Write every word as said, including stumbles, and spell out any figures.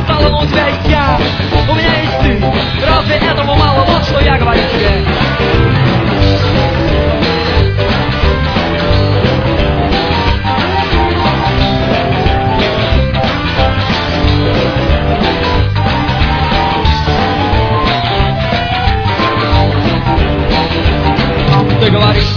стало, но у тебя есть я, у меня есть ты. Разве этого мало? Вот что я говорю тебе. Ты говоришь,